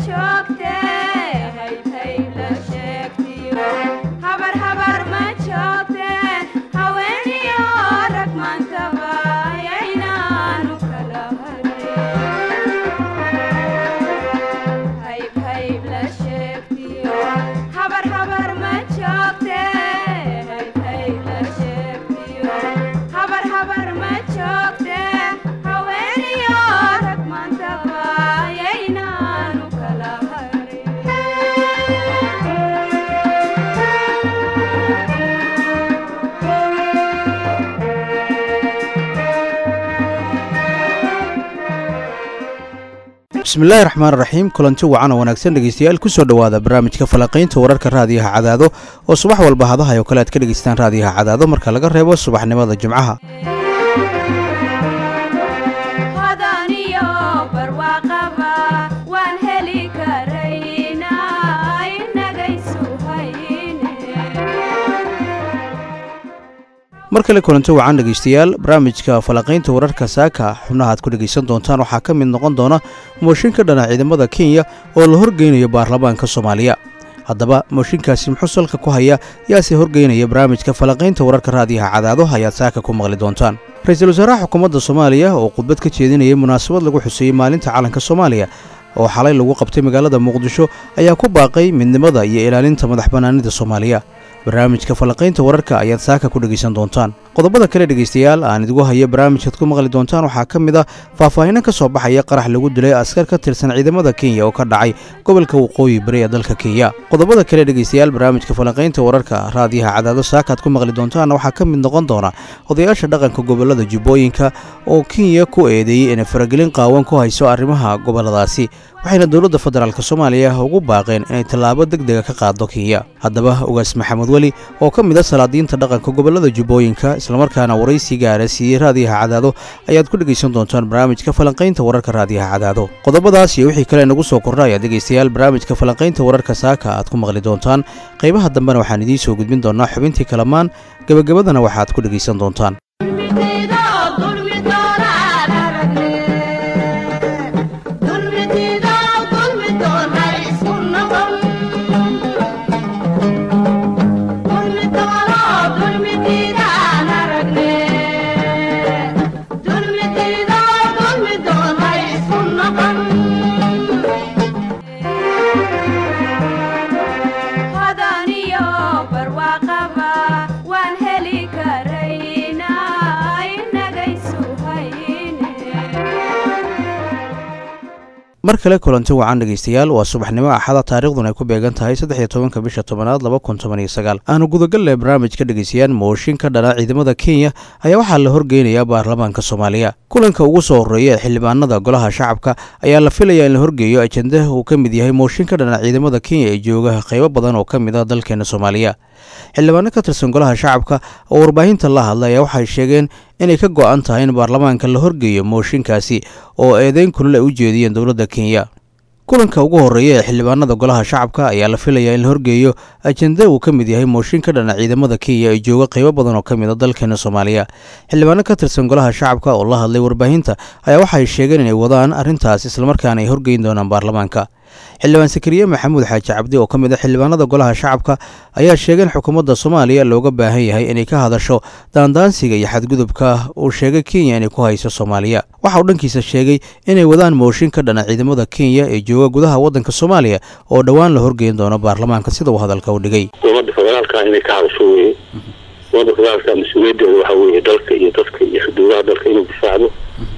bismillaahir rahmaanir rahiim kulanti wacan oo wanaagsan dhageystayaal ku soo dhawaada barnaamijka falaqaynta wararka raadiyaha Cadaado oo subax walba hadaha kale aad ka dhageystaan raadiyaha Cadaado marka laga reebo subaxnimada Jimcaha markale kulanti wacan dhageystayaal barnaamijka falaqaynta wararka saaka xubnaha aad ku dhageysan doontaan waxa ka mid noqon doona mooshinka dhanaca ciidamada Kenya oo la horgeynayo baarlamaanka Soomaaliya haddaba mooshinkaasi muxuu salka ku haya yaasi horgeynaya barnaamijka falaqaynta wararka raadiyaha Cadaado ayaad saaka ku maqli doontaan ra'iisul wasaaraha xukuumadda Soomaaliya oo khudbad ka jeedinayay munaasabad lagu xuseeyay maalinta calanka Soomaaliya oo xalay lagu qabtay magaalada Muqdisho ayaa ku baaqay midnimada iyo ilaalinta madaxbannaanida Soomaaliya barnaamijka falaqaynta wararka ayaad saaka ku dhageysan doontaan qodobada kale dhageystayaal aan idigu hayo barnaamijka ku maqli doontaan waxa kamid ah faahfaahin ka soo baxaya qarax lagu dilay askar ka tirsan ciidamada Kenya oo ka dhacay gobolka Waqooyi Bari ee dalka Kenya qodobada kale dhageystayaal barnaamijka falaqaynta wararka raadiyaha Cadaado saaka aad ku maqli doontaan waxa kamid noqon doona odayaasha dhaqanka gobolada Jubbooyinka oo Kenya ku eedeeyay in faragelin qaawan ku hayso arrimaha goboladaasi waxayna dawladda federaalka Soomaaliya ugu baaqeen inay tallaabo degdeg ah ka qaado Kenya haddaba ugaas Maxamed Wali oo ka mid ah salaadiinta dhaqanka gobolada Jubbooyinka isla markaana waraysi gaar ah siiyay raadiyaha Cadaado ayaad ku dhageysan doontaan barnaamijka falaqaynta wararka raadiyaha Cadaado qodobadaas iyo wixii kale nagu soo kordhay dhageystayaal barnaamijka falaqaynta wararka saaka aad ku maqli doontaan qaybaha dambena waxaan idiin soo gudbin doonaa xubintii kalamaan gabagabadana waxaad ku dhageysan doontaan mar kale kulanti wacan dhageystayaal waa subaxnimo axada taariikhduna ay ku beegan tahay 13 bisha 10aad 2019 aanu gudagal barnaamijka dhageysayaan mooshinka dhanaca ciidamada Kenya ayaa waxa la horgeynayaa baarlamaanka Soomaaliya kulanka ugu soo horeeyay xildhibaanada golaha shacabka ayaa la filayaa in la horgeeyo ajendaha uu ka mid yahay mooshinka dhanaca ciidamada Kenya ee jooga qaybo badan oo ka mid ah dalkeena Soomaaliya xildhibaano ka tirsan golaha shacabka oo warbaahinta la hadlay waxay sheegeen inay ka go'an tahay in baarlamaanka la horgeeyo mooshinkaasi oo eedeyn kulul ay u jeediyeen dawladda Kenya kulanka ugu horeeyay xildhibaanada golaha shacabka ayaa la filayaa in la horgeeyo ajenda uu ka mid yahay mooshinka dhanaca ciidamada Kenya ee jooga qaybo badan oo ka mid ah dalkeena Soomaaliya xildhibaano ka tirsan golaha shacabka oo la hadlay warbaahinta ayaa waxay sheegeen inay wadaan arintaas isla markaana ay horgeyn doonaan baarlamaanka xildhibaan Sakariye Maxamuud Xaaji Cabdi oo ka mid ah xildhibaanada golaha shacabka ayaa sheegay xukuumadda Soomaaliya looga baahan yahay inay ka hadasho daandaansiga iyo xadgudubka uu sheegay Kenya inay ku hayso Soomaaliya waxa uu dhankiisa sheegay inay wadaan mooshinka dhanaca ciidamada Kenya ee jooga gudaha wadanka Soomaaliya oo dhawaan la horgeyn doono baarlamaanka sida uu hadalka u dhigay dowladda federaalka inay ka hadasho waddanka federaalka mas'uuliyadda waxa weeye dalka iyo dadka iyo xuduudaha dalka inuu difaacdo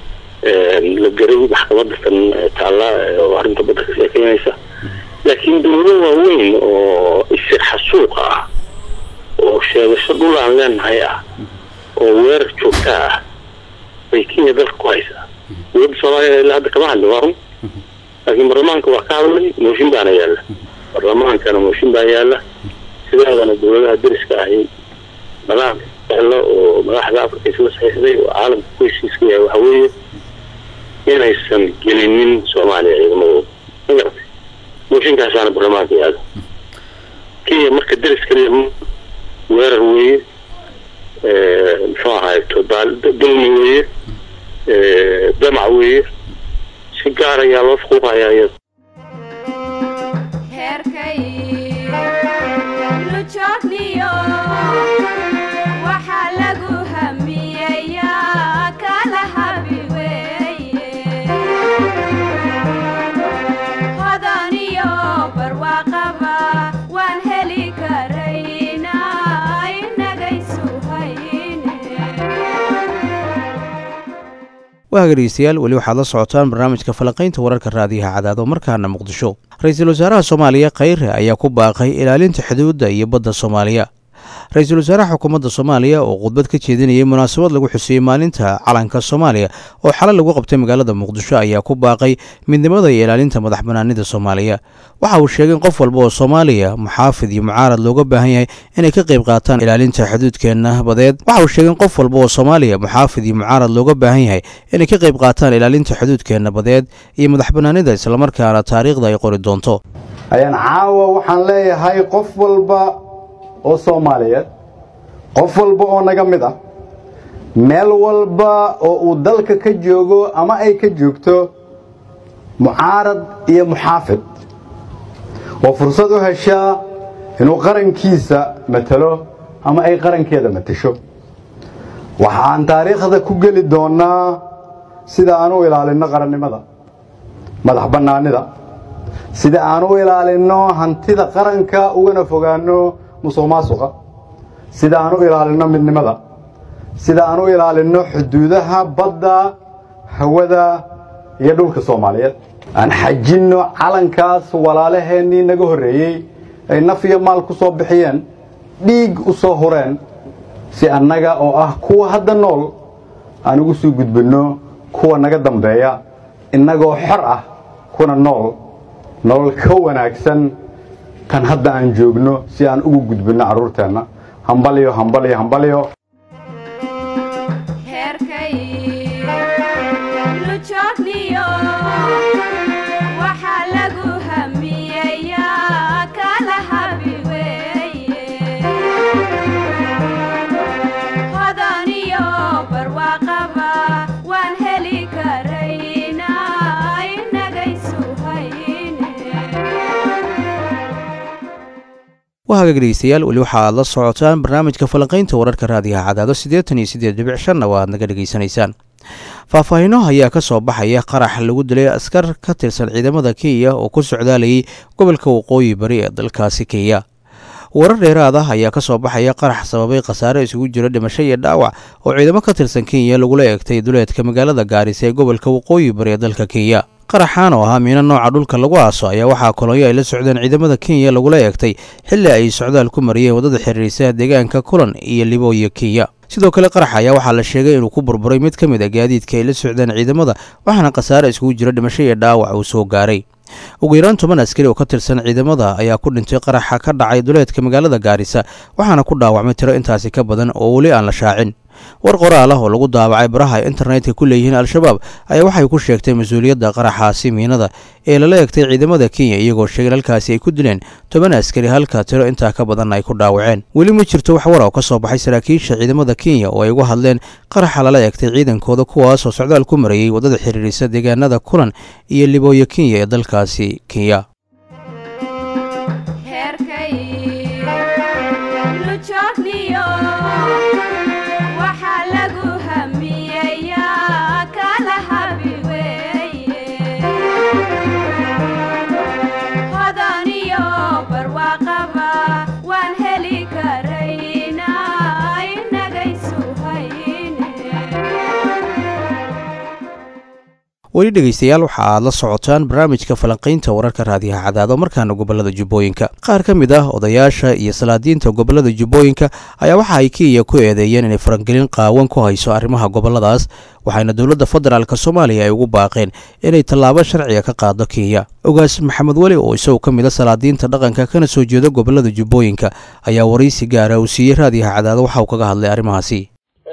la garay maxkamadda taala oo arrinta badda ka sheekeynaysa laakiin dowladda waaweyn oo isir xasuuq ah oo sheegasho dhul aan leenahay ah oo weerar joogta ah bay Kenya dalka ku haysaa dowladda Soomaaliya ilaa hadda kama hadlo waa run laakiin baarlamaanka waa ka hadlay mooshin baana yaalla baarlamaankana mooshin baa yaalla sidaadana dowladaha deriska ahi balaan oo madaxda Afrika isla saxiixday oo caalamka ku heshiiska yahay waxa weeye inaysan gelinin Soomaaliya ciidamada mooshinkaasana baarlamaanka yaalla Kenya marka deriska weerar weeye muxuu ahaay dulmi weeye damac weeye si gaar ayaa loo fuqayaa waa dhegeystayaal weli waxaad la socotaan barnaamijka falaqaynta wararka raadiyaha cadaado markaana muqdisho ra-iisul wasaaraha soomaaliya khayre ayaa ku baaqay ilaalinta xuduudda iyo badda soomaaliya ra-iisul wasaaraha xukuumadda soomaaliya oo khudbad ka jeedinayay munaasabad lagu xuseeyey maalinta calanka soomaaliya oo xalay lagu qabtay magaalada muqdisho ayaa ku baaqay midnimada iyo ilaalinta madax banaanida soomaaliya waxa uu sheegay in qof walba oo soomaaliya muxaafid iyo mucaarad looga baahan yahay inay ka qayb qaataan ilaalinta xuduudkeena badeed waxa uu sheegay in qof walba oo soomaaliya muxaafid iyo mucaarad looga baahan yahay inay ka qayb qaataan ilaalinta xuduudkeena badeed iyo madax banaanida islamarkaana taariikhda ay qori doonto ayaan caawa waxaan leeyahay qof walba oo Soomaaliyeed qof walba oo naga mid ah meel walba oo uu dalka ka joogo ama ay ka joogto mucaarad iyo muxaafid oo fursad u hesha inuu qarankiisa matalo ama ay qarankeeda matasho waxaan taariikhda ku gali doonaa sida aan u ilaalino qarannimada madax banaanida sida aan u ilaalino hantida qaranka ugana fogaano musuqmaasuqa sida aan u ilaalino midnimada sida aan u ilaalino xuduudaha badda hawada iyo dhulka Soomaaliyeed aan xajino calankaas walaalaheenii naga horeeyay ay naf iyo maal ku soo bixiyeen dhiig u soo horeen si annaga oo ah kuwa hadda nool aan ugu soo gudbino kuwa naga dambeeya inagoo xor ah kuna nool ka wanaagsan kan hadda aan joogno si aan ugu gudbino caruurteena hambaliyo heerkay luchokliyo waxa lagu hamiyaa kala habiweeye hodaniyo barwaaqaba waan heli karaynaa inagaysu waa dhegeystayaal weli waxa aad la socotaan barnaamijka falaqaynta wararka raadiyaha cadaado 88.5 waa aad naga dhageysanaysaan faahfaahino ayaa ka soo baxaya qarax lagu dilay askar ka tirsan ciidamada Kenya oo ku socdaalayay gobolka waqooyi bari ee dalkaasi Kenya warar dheeraad ah ayaa ka soo baxaya qarax sababay khasaare isugu jira dhimasho iyo dhaawac oo ciidamo ka tirsan Kenya lagu eegtay duleedka magaalada Gaarisa ee gobolka waqooyi bari ee dalka Kenya qaraxan oo ah miina nooca dhulka lagu aaso ayaa waxaa kolonyo ay la socdeen ciidamada Kenya lagu eegtay xilli ay socdaal ku mariyeen wadada xiriirisa deegaanka Kulan iyo Libooyo Kenya sidoo kale qarax ayaa waxaa la sheegay inuu ku burburay mid ka mid ah gaadiidka ay la socdeen ciidamada waxaana khasaare isugu jira dhimasho iyo dhaawac uu soo gaaray ugu yaraan 10 askari oo ka tirsan ciidamada ayaa ku dhintay qaraxa ka dhacay duleedka magaalada Gaarisa waxaana ku dhaawacmay tiro intaasi ka badan oo wali aan la shaacin war qoraal ah oo lagu daabacay baraha internetka ku leeyihiin al-shabaab ayaa waxay ku sheegtay mas'uuliyadda qaraxaasi miinada ee la eegtay ciidamada Kenya iyagoo sheegay halkaasi ay ku dileen 10 askari halka tiro intaa ka badan ay ku dhaawaceen weli ma jirto wax war oo ka soo baxay saraakiisha ciidamada Kenya oo ay uga hadleen qaraxa la eegtay ciidankooda kuwaas oo socdaal ku marayay wadada xiriirisa deegaanada Kulan iyo Libooyo Kenya ee dalkaasi Kenya weli dhegeystayaal waxa aad la socotaan barnaamijka falanqaynta wararka raadiyaha cadaado markaana gobolada Jubbooyinka qaar ka mid ah odayaasha iyo salaadiinta gobolada Jubbooyinka ayaa waxa ay Kenya ku eedeeyeen inay farangelin qaawan ku hayso arrimaha goboladaas waxayna dawladda federaalka Soomaaliya ay ugu baaqeen inay tallaabo sharci ka qaado Kenya ogaas Maxamed Wali oo isagoo ka mid ah salaadiinta dhaqanka kana soo jeeda gobolada Jubbooyinka ayaa waraysi gaar ah u siiyay raadiyaha cadaado waxa uu kaga hadlay arrimahaasi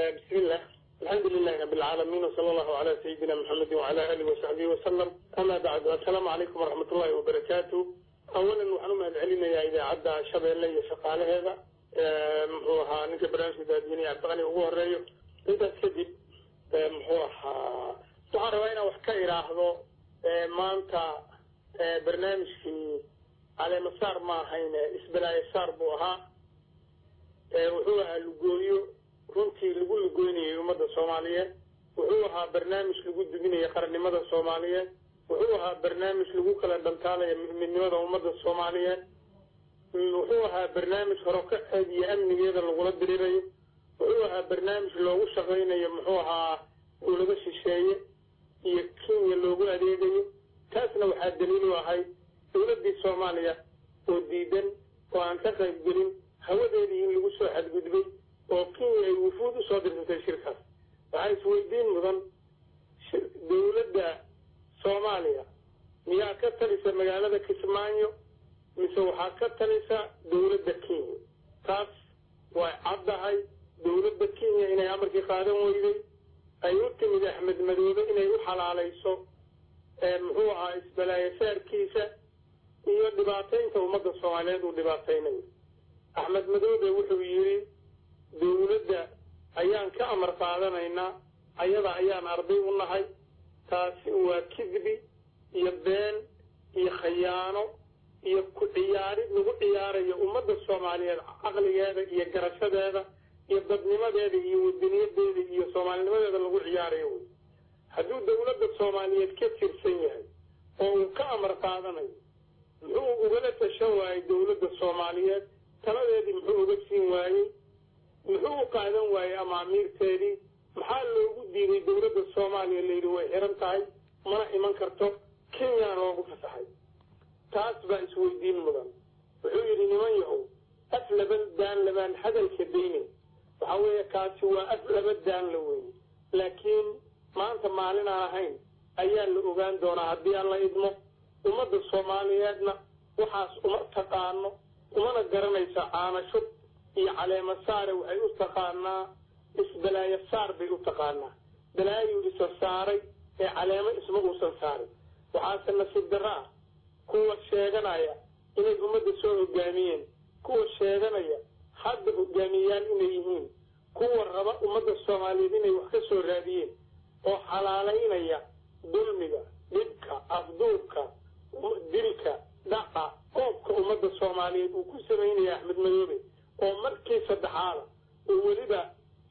وسلم أما بعد السلام عليكم ورحمة الله وبركاته أولا وحنا ما علينا إذا عدى شبه اللي شقال هذا هو نك برنامج داديني أعتقني هو الرأي أنت تكذب هو تعرف وين وحكي راحوا ما أنت برنامج في على مسار ما هنا إسبلا يسار بوها وهو اللجويو كنتي لقول لجوني يومد الصومالية وهو برنامج لقول دقيني يقرن مدى الصومالية وهو برنامج لقول كلا دمتالي من مدى ومدى الصومالية وهو برنامج هركة هذه أمني هذا الغلط دريري وهو برنامج لو شغلين يمحوها dowlado shisheeye iyo kenya loogu adeegayo taasna waxaa daliil u ahay dowladdii soomaaliya oo diidan oo aan ka qaybgelin hawadeedii in lagu soo xadgudbay oo kenya ay wufuud u soo dirsatay shirkaas waxaa isweydiin mudan dowladda soomaaliya miyaa ka talisa magaalada kismaayo mise waxaa ka talisa dowladda kenya taas way caddahay dowladda kenya inay amarkii qaadan weyday ay u timid axmed madoobe inay u xalaalayso muxuu ahaa isbalaayasaarkiisa iyo dhibaataynta ummadda soomaaliyeed uu dhibaataynayo axmed madoobe wuxuu yidhi dowladda ayaan ka amar qaadanaynaa ayada ayaan arday u nahay taasi waa kidbi iyo been iyo khayaano iyo ku ciyaarid lagu ciyaarayo ummadda soomaaliyeed caqligeeda iyo garashadeeda iyo dadnimadeeda iyo wadaniyadeeda iyo soomaalinimadeeda lagu ciyaarayo wey hadduu dowladda soomaaliyeed ka tirsan yahay oo uu ka amar qaadanayo muxuu ugala tashan waayey dowladda soomaaliyeed taladeedii muxuu uga siin waayey muxuu u qaadan waayey amaamiirteedii maxaa loogu diiday dowladda soomaaliya layidhi way xiran tahay mana iman karto kenya loogu fasaxay taas baa isweydiin mudan wuxuu yidhi niman yahow af laba daan labaan hadalka daynin waxaa weeye kaasi waa af laba daan la weeye laakiin maanta maalin aan ahayn ayaa la ogaan doonaa haddii aan la idmo ummadda soomaaliyeedna waxaas uma taqaano umana garanaysa caanashub iyo caleema saare waxay u taqaanaa isbalaayo saar bay u taqaanaa balaayuu isa saaray ee caleemo isma uusan saarin waxaase nasiib darro ah kuwa sheeganaya inay ummadda soo hogaamiyeen kuwa sheeganaya hadda hogaamiyaan inay yihiin kuwa raba ummadda soomaaliyeed inay wax ka soo raadiyeen oo xalaalaynaya dulmiga dhibka afduubka dilka dhaca qoobka ummadda soomaaliyeed uu ku samaynaya axmed madoobe oo markii saddexaada oo weliba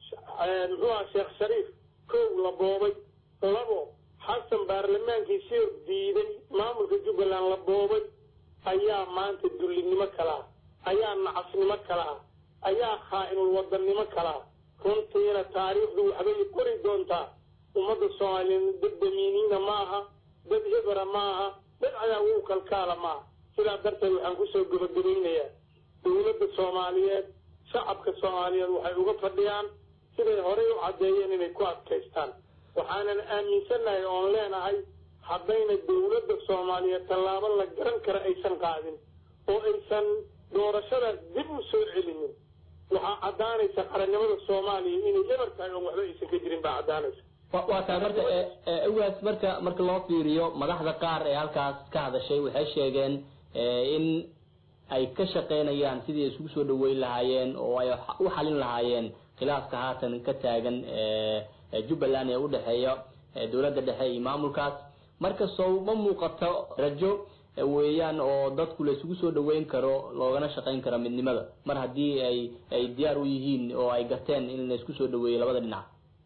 muxuu aha sheekh shariif kow la boobay labo xasan baarlamaankiisii diiday maamulka jubbaland la boobay ayaa maanta dullinimo kala ah ayaa nacasnimo kala ah ayaa khaa'inul wadannimo kala ah runtiina taariikhdu waxbay qori doontaa ummadda soomaaliyeed dad damiiniina ma aha dad hebera ma aha dad cadaawo u kalkaala ma aha sidaa darteed waxaan kusoo gabagabaynayaa dowladda soomaaliyeed shacabka soomaaliyeed waxay uga fadhiyaan siday horey u caddeeyeen inay ku adkaystaan waxaanan aaminsannahay oon leenahay haddayna dowladda soomaaliyeed tallaabo la garan kara aysan qaadin oo aysan doorashadaas dib u soo celinin waxaa caddaanaysa qarannimada soomaaliya inay eber tahay oon waxba aysan ka jirin baa caddaanaysa waa taa marka ugaas marka loo fiiriyo madaxda qaar ee halkaas ka hadashay waxay sheegeen in ay ka shaqaynayaan sidii ay isugu soo dhaweyn lahaayeen oo ay u xalin lahaayeen khilaafka haatan ka taagan jubbaland ee u dhexeeya dowladda dhexe iyo maamulkaas marka soo ma muuqato rajo weeyaan oo dadku la isugu soo dhaweyn karo loogana shaqayn karo midnimada mar haddii ay diyaar u yihiin oo ay garteen in la isku soo dhaweeyo labada dhinac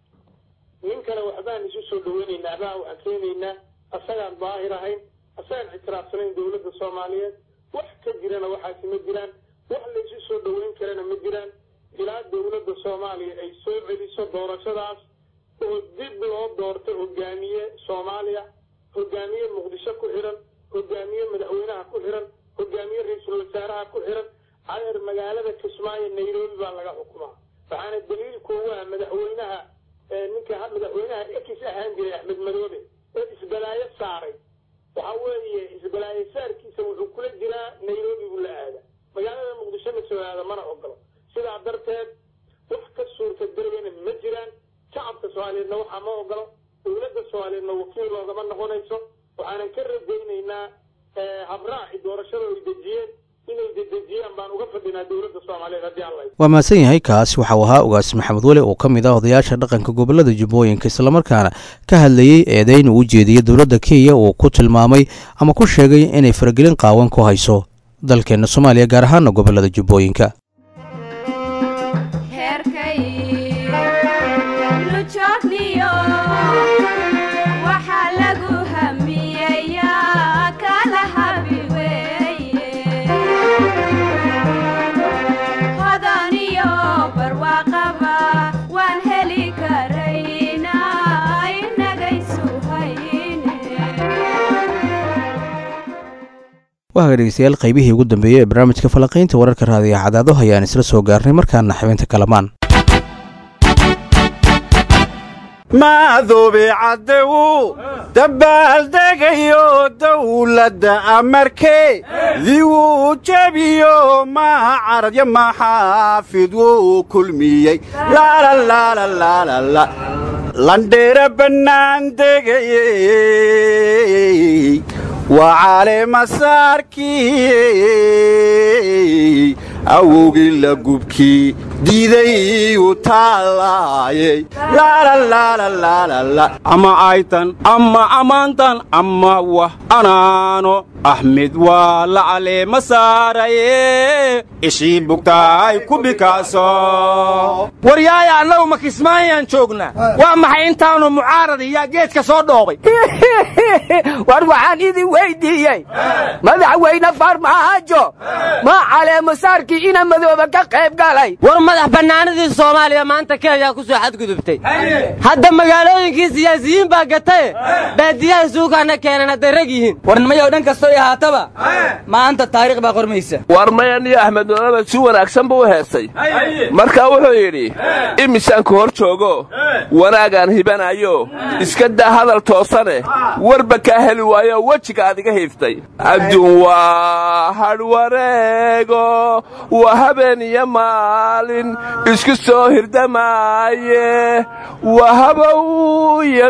nin kale waxbaan isu soo dhaweynaynaa abaa waxaan keenaynaa asagaan daahir ahayn asagaan ictiraafsanayn dowladda soomaaliyeed wax ka jirana waxaasi ma jiraan wax la isu soo dhaweyn karana ma jiraan ilaa dowladda soomaaliya ay soo celiso doorashadaas oo dib loo doorto hogaamiye soomaaliya hogaamiye muqdisho ku xiran hogaamiye madaxweynaha ku xiran hogaamiye ra-iisul wasaaraha ku xiran cadeer magaalada kismaayo nairobi baa laga xukumaa waxaana daliilku waa madaxweynaha ninka madaxweynaha ekis ahaan jiray axmed madoobe oo isbalaayo saaray waxa weeye isbalaayo saarkiisa wuxuu kula jiraa nairobi buu la aada magaalada muqdisho ma soo aada mana ogolo sidaa darteed wax ka suurta darayana ma jiraan shacabka soomaaliyeedna waxaa ma ogolo dowladda soomaaliyeedna wakiil loogama noqonayso waxaanan ka rajaynaynaa habraaci doorashada ay dejiyeen inay dedejiyaan baan uga fadhinaa dowladda soomaaliyeed haddii alla waa mahadsan yahay kaasi waxau ahaa ugaas maxamed weli oo ka mid ah odayaasha dhaqanka gobolada jubbooyinka islamarkaana ka hadlayey eedeyn uu u jeediyey dowladda kenya uu ku tilmaamay ama ku sheegay inay faragelin qaawan ku hayso dalkeenna soomaaliya gaar ahaana gobolada jubbooyinka Barwaaqaba waan heli karaynaa hagaag dhegeystayaal qaybihii ugu dambeeyey ee barnaamijka falanqaynta wararka raadiyaha cadaado ayaan isla soo gaarnay markaana xubinta kalamaan maadoobe caddewu dabaaldegayo dawladda amarkee diwuu jebiyo maha caradya maxaafid wuu kulmiyey laalalaalalaalala landheera bannaan degayey waa caleemasaarkii awowgii la gubkii diiday u taalaayey ama aytan ama amaantan ama wah anaano axmed waa la caleema saaraye ishii bugtaay ku bikaaso waryaaya annagu ma kismaayaan joognaa waa maxay intaanu mucaarad iyo geedka soo dhoobay war waxaan idin weydiiyey madaxweyne farmaajo ma caleema saarkii ina madooba ka qayb galay war madax bannaanadii Soomaaliya maanta Kenya ku soo xadgudubtay hadda magaalooyinkii siyaasiyiin baa gatay baadiyaha suuqana keenana daragiin warnimada dhan kasto ay haataba maanta taariikh baa qormaysa war mayani Ahmed Walaal si wanaagsan buu heesay marka wuxuu yiri imisaan ku hor joogo wanaagan hibanayo iska daa hadal toosane warba ka heli waayo wajiga adiga heeftay adduun waa hadwareego waa habeen iyo maalin isku soo hirdamaaye wahabow iyo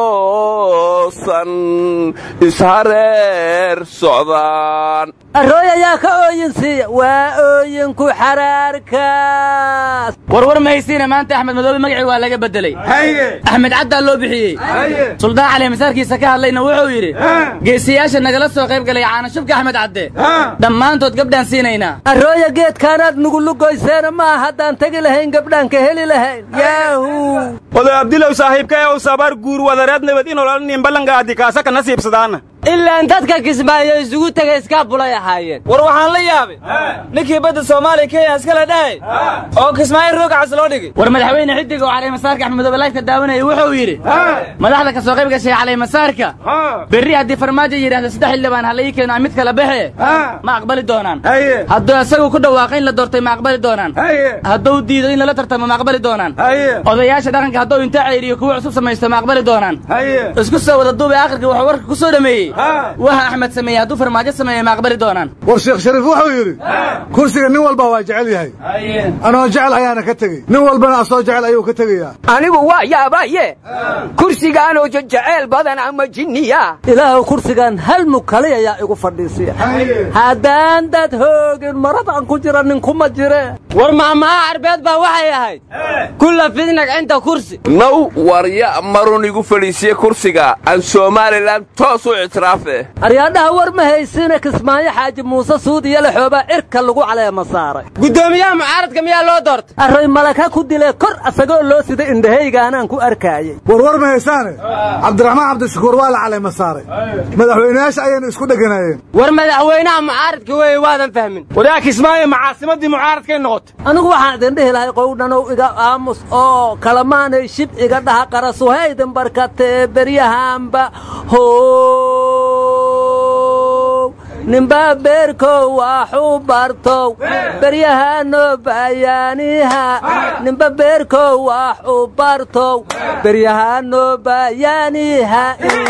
toosan ishareer socdaan arooyayaa ka ooyinsiiya waa ooyinku xaraarkaas warwar mahaysiina maanta Axmed Madoobe magacii waa laga bedelay Axmed Cadda loo bixiyey Suldaan Cali masaarkiisa ka hadlayna wuxuu yiri geesiyaasha nagala soo qayb galay caana shubka Axmed Cadde dhammaantood gabdhaan siinayna arooya geedkaanaad nugu lugoyseen ma haddaan tagi lahayn gabdhaan ka heli lahayn yaahu oday Abdilow saaxiibka ee sabar guur wadareed nabad in olol nin ballanka adikaasa ka nasiibsadaan ilaa dadka Kismaayo isugu tagay iska bulay ahaayeen war waxaan la yaabay ninkii badda Soomaaliya Kenya iska la dhahay oo Kismaayo roogaas loo dhigay war madaxweyne xidig oo Cali Masaarka Axmed Madoobe laagta daawanayay wuxuu yiri madaxda ka soo qayb gashay Cali Masaarka berri hadii farmaajo yiraahdo 3 xildhibaan halay keenay mid kala baxay ma aqbali doonaan haddii asagu ku dhawaaqay in la doortay ma aqbali doonaan hadduu diido in la tartamo ma aqbali doonaan odayaasha dhaqanka hadduu inta ceeriyo kuwa cusub sameeysto ma aqbali doonaan isku soo wada duubay aakhirka wuxuu warka ku soo dhameeyay waxa Axmed sameeyay hadduu farmaajo sameeyay ma aqbali doonaan war Sheekh Shariif wuxuu yiri kursiga nin walba waa jecel yahay anoo jecel ayaana ka tagay nin walbana asoo jecel ayuu ka tagayaa anigu waa yaabaye kursigaan oo jecel badan ama jinniya ilaahu kursigan hal mukaliya yaa igu fadhiisiya haddaan dad hoogin maradan ku jira nin kuma jire war maamaa arbeed baa waxay ahayd kulla fidnag inta kursi naw warya marun igu fadhiisiye kursiga aan Soomaaliland toos u ictiraafe aryaadaha war ma haysina Kismaayo Xaaji Muuse Suudiya la xooba irka lagu caleema saaray gudoomiyaha mucaaradka miyaa loo doortay array malaka ku dilay kor asagoo loo siday indhahaygaanaan ku arkaayay war ma haysane Cabdiraxmaan Cabdishakuur waa la caleema saaray madaxweynayaasha ayaan isku dhaganaayeen war madaxweynaha mucaaradka way waadan fahmin wadaa Kismaayo macaasimadii mucaaradka noqotay anigu waxaan idin dhihi lahay qowdhanow iga aamus oo kalamaanay shib iga dhaha qarasuhaydan barkatee beryahaanba nimba beerko waxu bartow beryahano bayaaniha nimba beerko waxu bartow beryahano bayaaniha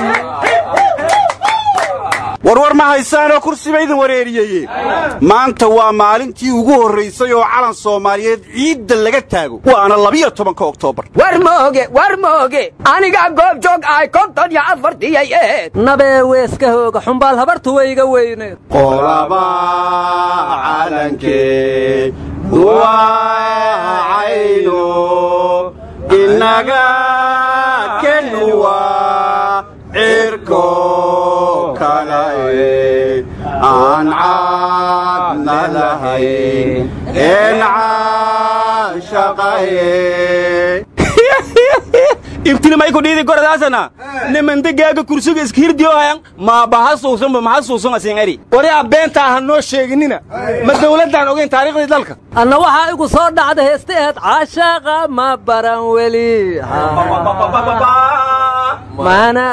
warwar ma haysaanoo kursiba idin wareeriyey maanta waa maalintii ugu horeysay oo calan Soomaaliyeed ciidda laga taago waana 12 Oktoobar war mooge aniga goob joog ay 54 nabe weeska hooga xumbaal habartu wayga weyne qolaba calankee duwaayno inaga kenwa irko aan caadna lahayn een caashaqaye ibtini may ku dhiidi goradaasana nimandegaaga kursiga iskirdiyo hayan ma bahasuusan asingari wariya beenta ah noo sheeginina ma dawladdan ogeyn taariikhda dalka anna waxa igu soo dhacda heestaad caashaqa ma baran weli mana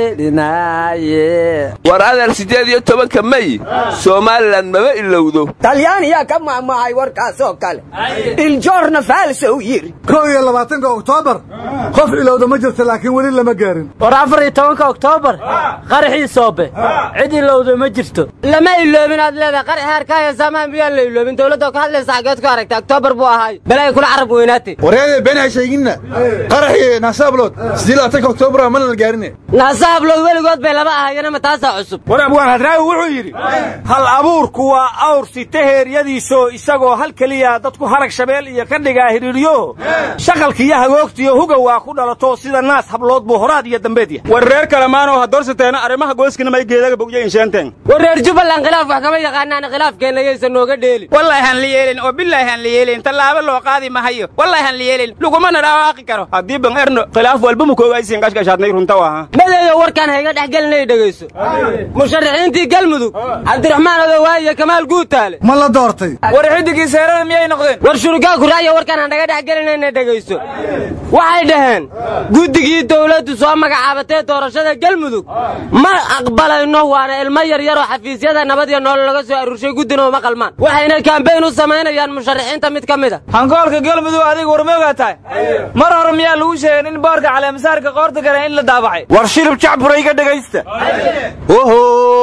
beelinaaye war adeer 18 May Somaliland maba ilowdo talyaaniya ka maamay warkaasoo kale il giorno falso yiri 22 Oktoobar qof ilowda ma jirto laakiin wali lama gaarin war 14 Oktoobar qaraxii soobe cid ilowda ma jirto lama iloobin aad leedahay qarax harkaya samaan biyaan la iloobin dawladda ka hadlaysa xageed ku aragtay Oktoobar buu ahay balay kula carab weynaatay wareede been ay sheegina qaraxii nasaablood 18 Oktoobar ma la gaarin nasaablood weligood bay laba ahayna ma taasa cusub war abwaan hadraawi wuxuu yiri hal abuurku waa awr sitaheeryadiiso isagoo hal kaliya dadku harag shabeel iyo ka dhigaa hiriiriyo shaqalkiya hagoogtiyo huga waa ku dhalato sida naas hablood buu horaad iyo dambeedya war reer kalamaano hadorsateena arimaha gooskina may geedaga bogyo inshaanteen war reer Jubbaland khilaaf wax kama yaqaanaan khilaafkeena yeysan nooga dheeli wallahi han liyeelin oo billahi han liyeelin talaabo loo qaadi ma hayo wallahi han liyeelin luguma dhawaaqi karo hadii ban erno khilaaf walba mu koogaysiin qashqashaadnay runta waa madeeyo warkan hayga dhaxgalnay dhageyso musharaxiintii galmudug Cabdiraxmaan Adawaaye Kamaal Guutaale ma la doortay war xidigii seeran miyay noqdeen war shurugaa ku raayo warkan aan naga dhaxgalinayna dhageyso waxay dhaheen guddigii dawladdu soo magacaabatay doorashada galmudug ma aqbalayno waana ilmo yar yar oo xafiisyada nabad iyo nolol laga soo aruurshay gudina ma qalmaan waxayna campaign u sameynayaan musharaxiinta mid kamida hangoolka galmudug adiga warmooga tahay mar hore miyaa lagu sheegay in boorka caleemasaarka qoorta kale in la daabacay war shirib jacburayga dhageysta oho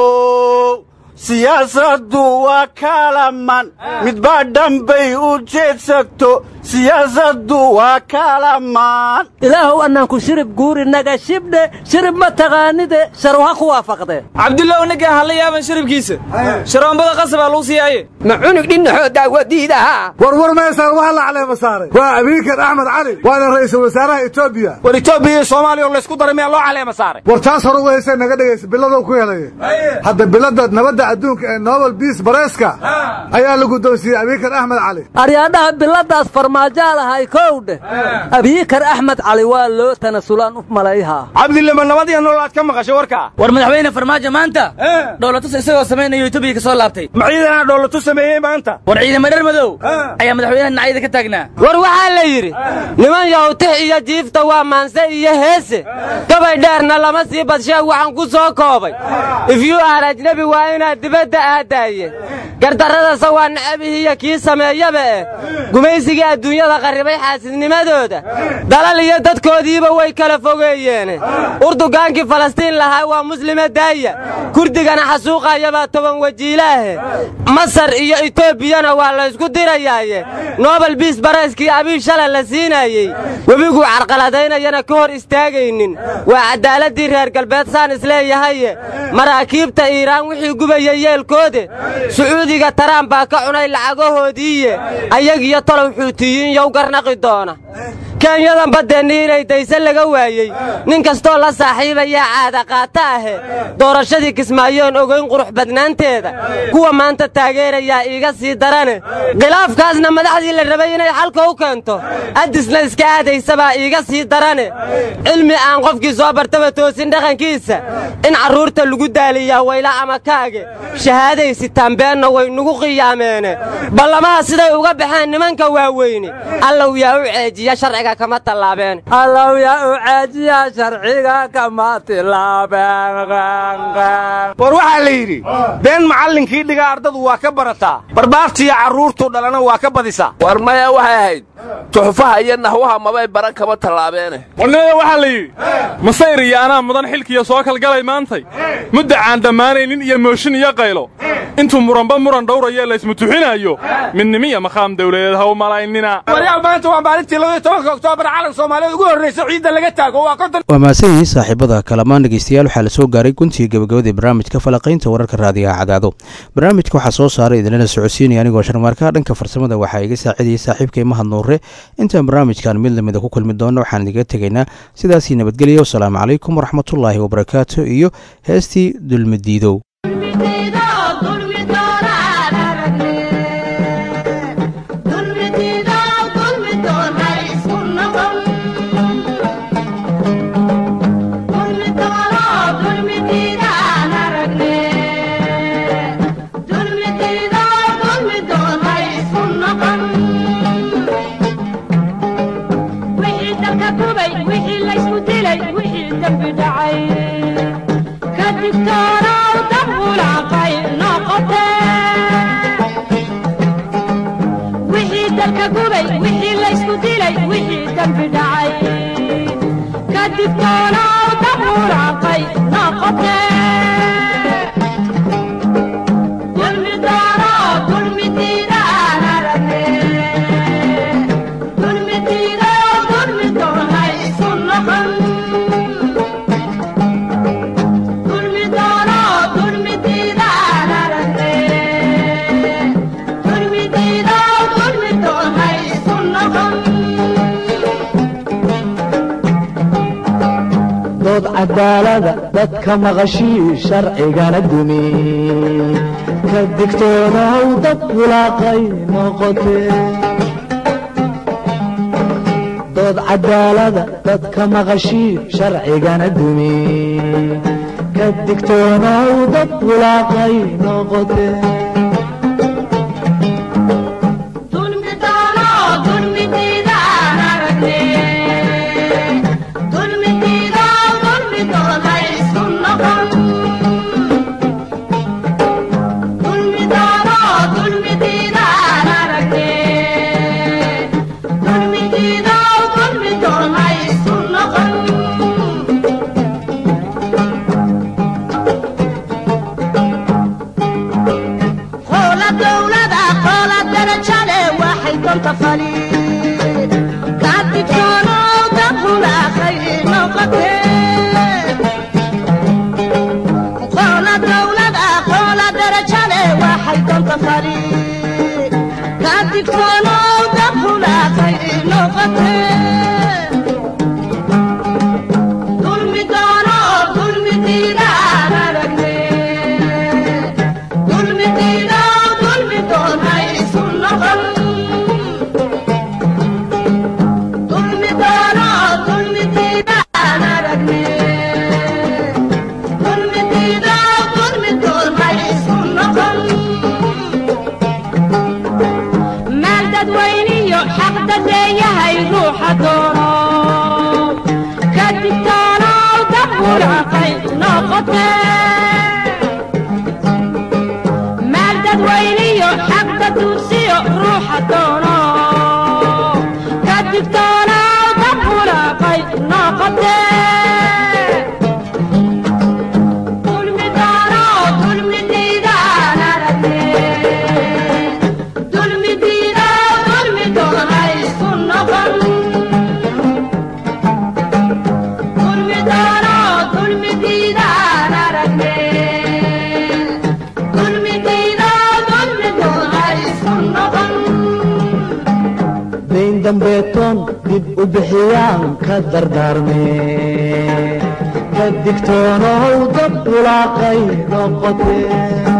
siyaasaddu waa kalaman midba dhanbay u jeedsato siyaasaddu waa kalaman ilaahu annaan ku shirib guuri naga shibdhe shirib ma taqaanide sharuha ku waafaqde cabdullaah ninka hal yaaban shiribkiisa sharoonbada qasaba lagu siiyay ma cunug dhinaxoo daawadiidaha war meeshaan waxa la caleema saaray waa Abiykar Axmed Cali waana ra'iisul wasaaraha Itoobiya war Itoobiya Soomaaliya la isku daray meel loo caleema saaray war taas hore u heysay naga dhageysa bilada ku helay hadda bilada nabadda adduunka ee Nobel Peace Prize-ka ayaa lagu doonsiiyay Abiykar Axmed Cali aryaadaha biladaas farmaajaalahay koowde Abiykar Axmed Cali waa loo tanasulaan u malayha Cabdillah nabadiya nolol ka maqashay warka war madaxweyne farmaajo maanta dawladdu isagoo sameeyay Itoobiya ka soo laabtay maciidana dawladdu sameeyay maanta war ciidamada reer madow ayaa madaxweynaha nacayda ka taagnaa war waxa la yiri niman yawtix iyo jiifta waa maanse iyo heese gabay dheerna lama sii badshay waxaan ku soo koobay if you are ajnabi waa inaad dibadda aadaaye gardarada sawaa nacabihiya kii sameeyaba gumaysiga adduunyada qaribay xaasidnimadooda dalal iyo dadkoodiiba way kala fogeeyeen Urdugaankii Falastiin lahaa waa muslima daaya kurdigana xasuuqayaba 10 wajiilaahe Masar iyo Itoobiyana waa la isku dirayaaye Nobel Peace Prize-kii Abiy Shala la siinayay webigu carqaladaynayana ka hor istaagaynin waa cadaaladii reer galbeed saan isleeyahay maraakiibta Iiraan wixii gubayay yeelkoode Sacuudiga Trump baa ka cunay lacagahoodii ayagiyo talow xuutiyiin yow garnaqi doona Kenyadan badeennii inay daysan laga waayay nin kastoo la saaxiibaya caada qaata ah doorashadii Kismaayoon ogeyn qurux badnaanteeda kuwa maanta taageeraya iga sii darane khilaafkaasna madaxdii la rabay inay xalka u keento adisna iska aadaysaba iga sii darane cilmi aan qofkii soo bartaba toosin dhaqankiisa in caruurta lagu daaliyaa wayla ama kaage shahaadaysi tambeenna way nagu qiyaameen ballamaha siday uga baxeen nimanka waaweyni allow yaa u ceejiya sharciga kama talaabeen allow yaa u ceejiya sharciga kama talaabeen war waxa la yiri been macallinkii dhiga ardadu waa ka barataa barbaartiya caruurtu dhalana waa ka badisaa war maya waxay ahayd tuxfaha iyo nahwaha mabay baran kama talaabeene warnada waxa la yiri masayr iyo anaa mudan xilkiya soo kalgalay maantay muddo aan dhamaanaynin iyo mooshin iyo qaylo intuu muran dhowraya la ismutuxinayo midnimiya maqaam dawladeed haw malaynina waryaal maanta waa maalintii 12 Oktoobar calan Soomaaliyeed ugu horeysay ciidda laga taago waa maasanyihiin saaxiibada kalamaan dhegeystayaal waxaa la soo gaaray guntii gabagabada barnaamijka falaqaynta wararka raadiyaha cadaado barnaamijka waxaa soo saaray idinlana socodsiinaya anigoo sharmaarka dhanka farsamada waxaa iga saacidayay saaxiibkay Mahad Nuure intaan barnaamijkan mid lamida ku kulmi doono waxaan idiga tegaynaa sidaas nabadgelyo wassalaamu calaykum waraxmatullaahi wabarakaatu iyo heestii dulmidiidow wixii la isku dilay wixii dambi dhacay dambi dhacay ka digtoonow dabuuraaqay noqotee dulmi doono dulmi diidaan aragne dulmi diidayo dulmi doonay isu noqon dulmi doono dulmi diidaan aragne dulmi diidayo dulmi doonay isu noqon dood cadaalada dadka maqashii sharcigana dumi ka digtoonow dad bulaaqay noqotee dood cadaalada dadka maqashii sharcigana dumi ka digtoonow dad bulaaqay noqotee dulmi doono dulmi diidaan aragne dulmi diido dulmi doonay isu noqon dulmi doono dulmi diidaan aragne dulmi diido dulmi doonay isu noqon qoola dowlada qoola darajale waxay doonta faliid ka digtoonow dad hulaaqay noqotee qoola dowlada qoola darajale waxay doonta faliid ka digtoonow dad hulaaqay noqotee dulmi doono dulmi diidaan aragne dulmi diido dulmi doonay isu noqon dulmi doono dulmi diidaan aragne dulmi diido dulmi doonay isu noqon maal dadweyniyo xaq dadeeyahay ruuxa doono ka digtoonow dad bulaaqay noqotee maal dadweyniyo xaq daduursiyo ruuxa doono ka digtoonow dad bulaaqay noqotee dulmi doono dulmi diidaan aragne dulmi diido dulmi doonay isu noqon dulmi doono dulmi diidaan aragne dulmi diido dulmi doonay isu noqon dayn dambeetoon dib u bixiyaan ka dardaarmee ka digtoonow dad bulaaqay noqotee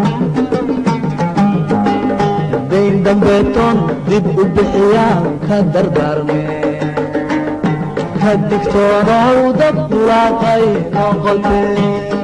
dayn dambeetoon dib u bixiyaan ka dardaarmee ka digtoonow dad bulaaqay noqotee